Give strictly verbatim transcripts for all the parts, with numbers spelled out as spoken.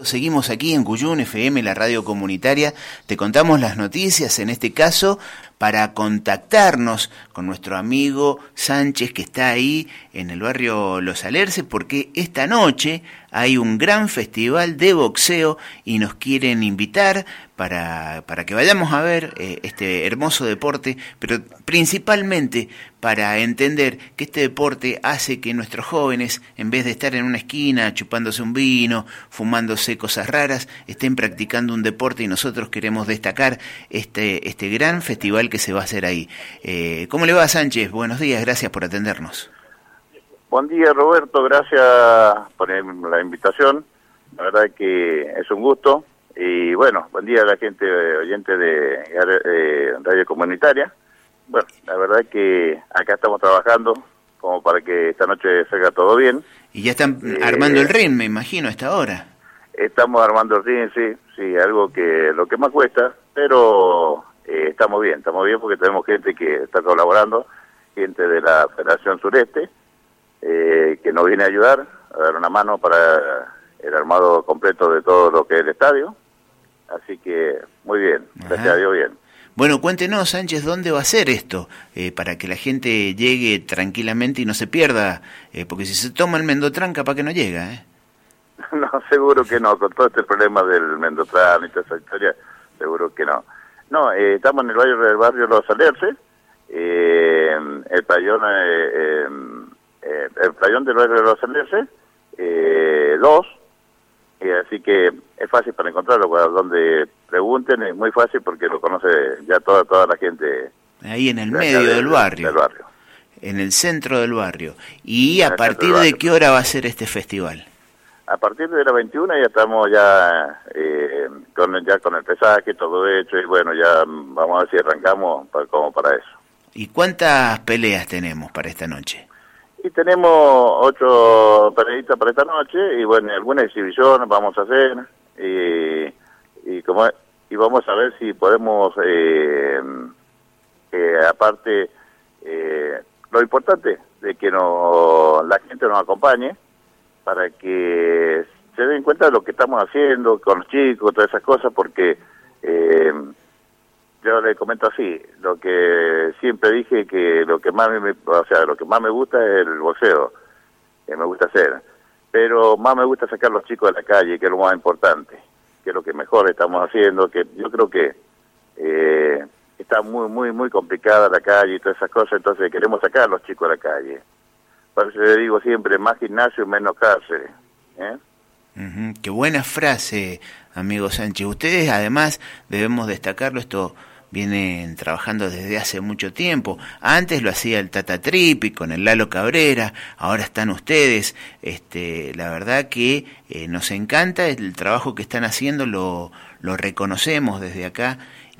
Seguimos aquí en Cuyún F M, la radio comunitaria. Te contamos las noticias, en este caso, para contactarnos con nuestro amigo Sánchez, que está ahí en el barrio Los Alerces, porque esta noche hay un gran festival de boxeo y nos quieren invitar para, para que vayamos a ver eh, este hermoso deporte, pero principalmente para entender que este deporte hace que nuestros jóvenes, en vez de estar en una esquina chupándose un vino, fumándose cosas raras, estén practicando un deporte, y nosotros queremos destacar este, este gran festival que se va a hacer ahí. Eh, ¿Cómo le va, Sánchez? Buenos días, gracias por atendernos. Buen día, Roberto, gracias por la invitación. La verdad que es un gusto. Y bueno, buen día a la gente oyente de eh, Radio Comunitaria. Bueno, la verdad que acá estamos trabajando como para que esta noche salga todo bien. Y ya están eh, armando el ring, me imagino, a esta hora. Estamos armando el ring, sí, sí, algo que lo que más cuesta, pero eh, estamos bien, estamos bien porque tenemos gente que está colaborando, gente de la Federación Sureste, eh, que nos viene a ayudar, a dar una mano para el armado completo de todo lo que es el estadio. Así que muy bien, gracias a Dios bien. Bueno, cuéntenos, Sánchez, ¿dónde va a ser esto? Eh, para que la gente llegue tranquilamente y no se pierda, eh, porque si se toma el Mendotrán, capaz que no llega, ¿eh? No, seguro que no, con todo este problema del Mendotrán y toda esa historia, seguro que no. No, eh, estamos en el barrio del barrio Los Alerces, eh, el playón, eh, eh, eh, el playón del barrio de Los Alerces, eh, dos, eh, así que es fácil para encontrarlo, donde pregunten es muy fácil porque lo conoce ya toda toda la gente. Ahí en el medio del, del, barrio, del barrio, en el centro del barrio. ¿Y a partir de qué hora va a ser este festival? A partir de las veintiuna ya estamos ya eh, con ya con el pesaje, todo hecho, y bueno, ya vamos a ver si arrancamos para, como para eso. ¿Y cuántas peleas tenemos para esta noche? Y tenemos ocho peleitas para esta noche, y bueno, algunas exhibiciones vamos a hacer, y, y, como, y vamos a ver si podemos, eh, eh, aparte, eh, lo importante de que no, la gente nos acompañe, para que se den cuenta de lo que estamos haciendo con los chicos, todas esas cosas, porque eh, yo le comento así, lo que siempre dije que lo que más me, o sea, lo que más me gusta es el boxeo, que me gusta hacer, pero más me gusta sacar a los chicos de la calle, que es lo más importante, que es lo que mejor estamos haciendo, que yo creo que eh, está muy, muy, muy complicada la calle y todas esas cosas, entonces queremos sacar a los chicos de la calle. Por eso le digo siempre, más gimnasio, menos cárcel. ¿eh? Uh-huh. Qué buena frase, amigo Sánchez. Ustedes, además, debemos destacarlo, esto vienen trabajando desde hace mucho tiempo. Antes lo hacía el Tata Tripi con el Lalo Cabrera, ahora están ustedes. Este, la verdad que eh, nos encanta el trabajo que están haciendo, lo, lo reconocemos desde acá.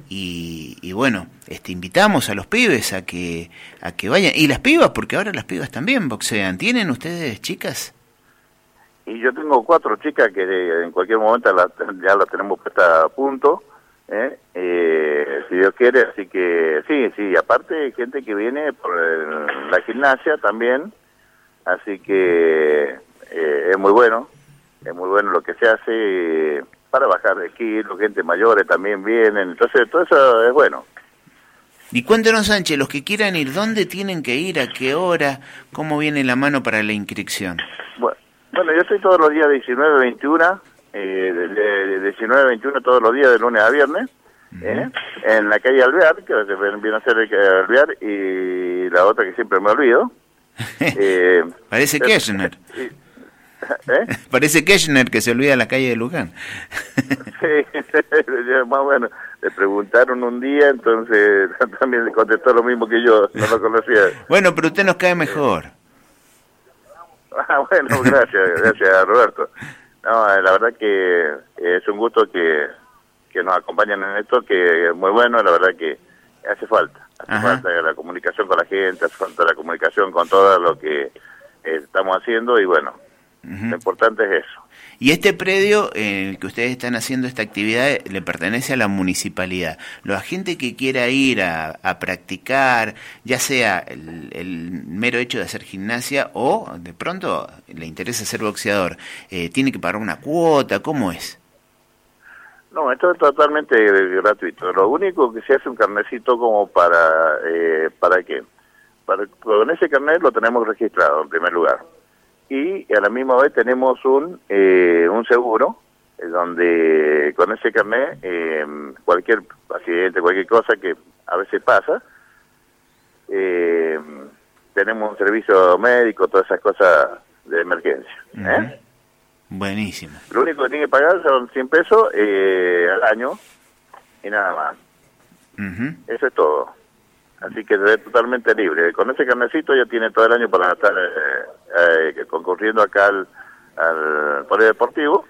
Y, y bueno, este, invitamos a los pibes a que a que vayan, y las pibas, porque ahora las pibas también boxean. ¿Tienen ustedes chicas? Y yo tengo cuatro chicas que en cualquier momento la, ya las tenemos puesta a punto, ¿eh? Eh, si Dios quiere, así que sí, sí, aparte gente que viene por el, la gimnasia también, así que eh, es muy bueno, es muy bueno lo que se hace. Eh, para bajar de kilos, gente mayores también vienen, entonces todo eso es bueno. Y cuéntenos, Sánchez, los que quieran ir, ¿dónde tienen que ir? ¿A qué hora? ¿Cómo viene la mano para la inscripción? Bueno, bueno yo estoy todos los días de diecinueve a veintiuna, eh, de, de diecinueve a veintiuna todos los días de lunes a viernes, uh-huh. ¿eh? En la calle Alvear, que viene a ser el calle Alvear, y la otra que siempre me olvido. eh, Parece Kirchner. ¿Eh? Parece Kirchner que se olvida la calle de Luján. Sí, más bueno, le preguntaron un día, entonces también le contestó lo mismo que yo, no lo conocía. Bueno, pero usted nos cae mejor. Ah, bueno, gracias, gracias Roberto. No, la verdad que es un gusto que, que nos acompañen en esto, que es muy bueno, la verdad que hace falta, hace Ajá. falta la comunicación con la gente, hace falta la comunicación con todo lo que eh, estamos haciendo, y bueno, Uh-huh. Lo importante es eso. Y este predio en el que ustedes están haciendo esta actividad le pertenece a la municipalidad. La gente que quiera ir a, a practicar, ya sea el, el mero hecho de hacer gimnasia o de pronto le interesa ser boxeador, eh, ¿tiene que pagar una cuota? ¿Cómo es? No, esto es totalmente gratuito. Lo único que se hace un carnecito como para... Eh, ¿Para qué? Para, con ese carnet lo tenemos registrado en primer lugar. Y a la misma vez tenemos un eh, un seguro, eh, donde con ese carnet, eh, cualquier accidente, cualquier cosa que a veces pasa, eh, tenemos un servicio médico, todas esas cosas de emergencia. Uh-huh. ¿eh? Buenísimo. Lo único que tiene que pagar son cien pesos eh, al año y nada más. Uh-huh. Eso es todo. Así que es totalmente libre. Con ese carnecito ya tiene todo el año para estar eh, eh, concurriendo acá al, al polideportivo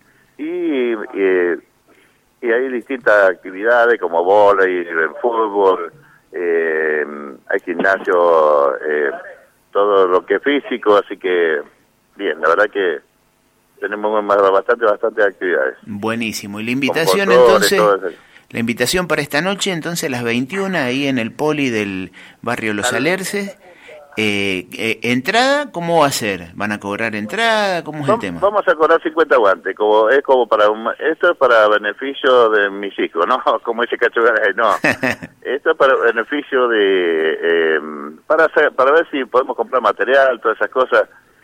y, y, y hay distintas actividades como vóley, fútbol, eh, hay gimnasio, eh, todo lo que es físico, así que bien, la verdad que tenemos bastante, bastante actividades. Buenísimo. Y la invitación entonces... La invitación para esta noche, entonces, a las veintiuna, ahí en el poli del barrio Los Alerces. Eh, eh, ¿Entrada? ¿Cómo va a ser? ¿Van a cobrar entrada? ¿Cómo es vamos, el tema? Vamos a cobrar cincuenta guantes. Como, es como para un, esto es para beneficio de mis hijos, ¿no? Como dice Cacho Garay, no. Esto es para beneficio de... Eh, para hacer, para ver si podemos comprar material, todas esas cosas.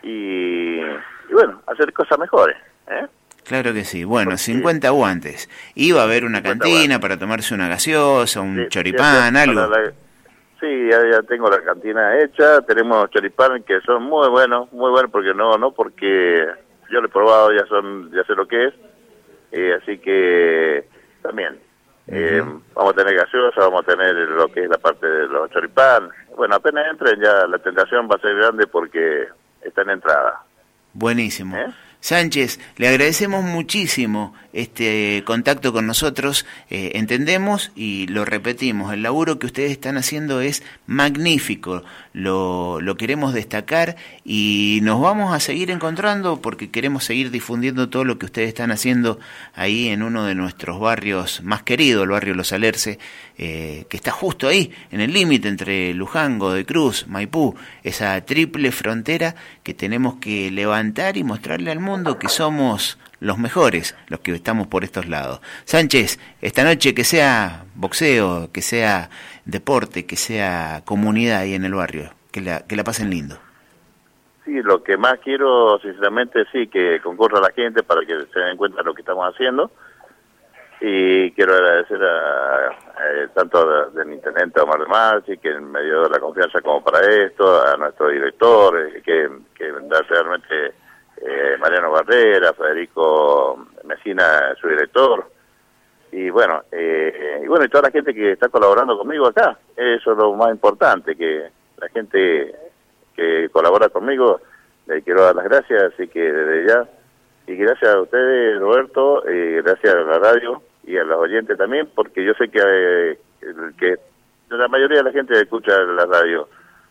Y, y bueno, hacer cosas mejores, ¿eh? Claro que sí. Bueno, cincuenta guantes. Y va a haber una cantina guantes para tomarse una gaseosa, un sí, choripán, ya, algo. La, sí, ya, ya tengo la cantina hecha. Tenemos choripán que son muy buenos, muy buenos porque no, no porque yo lo he probado, ya son, ya sé lo que es. Eh, así que también uh-huh. eh, vamos a tener gaseosa, vamos a tener lo que es la parte de los choripán. Bueno, apenas entren ya la tentación va a ser grande porque está en entrada. Buenísimo. ¿Eh? Sánchez, le agradecemos muchísimo este contacto con nosotros, eh, entendemos y lo repetimos, el laburo que ustedes están haciendo es magnífico, lo, lo queremos destacar y nos vamos a seguir encontrando porque queremos seguir difundiendo todo lo que ustedes están haciendo ahí en uno de nuestros barrios más queridos, el barrio Los Alerces, eh, que está justo ahí, en el límite entre Luján, Godoy Cruz, Maipú, esa triple frontera que tenemos que levantar y mostrarle al mundo que somos los mejores, los que estamos por estos lados. Sánchez, esta noche que sea boxeo, que sea deporte, que sea comunidad ahí en el barrio, que la, que la pasen lindo. Sí, lo que más quiero, sinceramente, sí, que concurra la gente para que se den cuenta de lo que estamos haciendo. Y quiero agradecer a, a tanto del intendente Omar de Marchi, que me dio la confianza como para esto, a nuestro director, que, que realmente... Eh, Mariano Barrera, Federico Mesina, su director, y bueno, eh, y bueno, y toda la gente que está colaborando conmigo acá, eso es lo más importante, que la gente que colabora conmigo, le quiero dar las gracias, así que desde ya, y gracias a ustedes, Roberto, eh, gracias a la radio y a los oyentes también, porque yo sé que, eh, que la mayoría de la gente escucha la radio,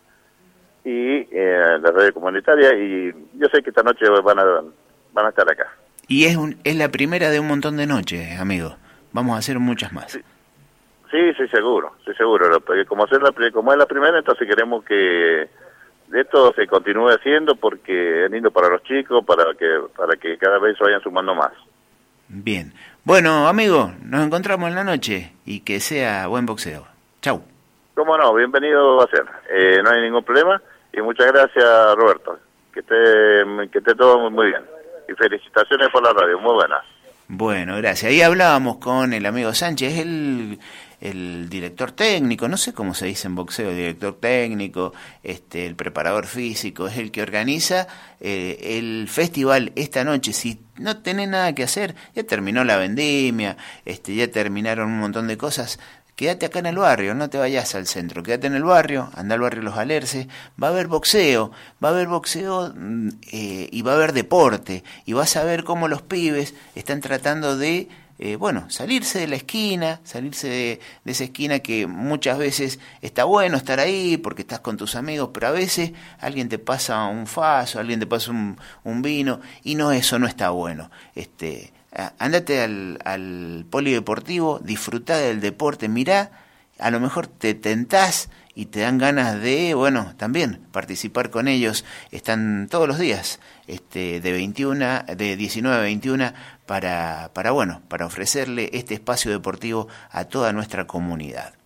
y eh, la radio comunitaria, y yo sé que esta noche van a van a estar acá. Y es un, es la primera de un montón de noches, amigo. Vamos a hacer muchas más. Sí, sí, sí seguro, sí, seguro. Como, ser la, como es la primera, entonces queremos que de esto se continúe haciendo porque es lindo para los chicos, para que para que cada vez se vayan sumando más. Bien. Bueno, amigo, nos encontramos en la noche y que sea buen boxeo. Chau. Cómo no, bienvenido va a ser. Eh, no hay ningún problema. Y muchas gracias, Roberto. Que esté, que esté todo muy, muy bien. Y felicitaciones por la radio, muy buenas. Bueno, gracias. Ahí hablábamos con el amigo Sánchez, el, el director técnico, no sé cómo se dice en boxeo, director técnico, este, el preparador físico, es el que organiza eh, el festival esta noche. Si no tenés nada que hacer, ya terminó la vendimia, este, ya terminaron un montón de cosas. Quédate acá en el barrio, no te vayas al centro, quédate en el barrio, anda al barrio Los Alerces, va a haber boxeo, va a haber boxeo eh, y va a haber deporte, y vas a ver cómo los pibes están tratando de eh, bueno, salirse de la esquina, salirse de, de esa esquina que muchas veces está bueno estar ahí porque estás con tus amigos, pero a veces alguien te pasa un faso, alguien te pasa un, un vino, y no, eso no está bueno. Este, andate al, al polideportivo, disfrutá del deporte, mirá, a lo mejor te tentás y te dan ganas de, bueno, también participar con ellos. Están todos los días, este, de veintiuna, de diecinueve a veintiuna, para, para, bueno, para ofrecerle este espacio deportivo a toda nuestra comunidad.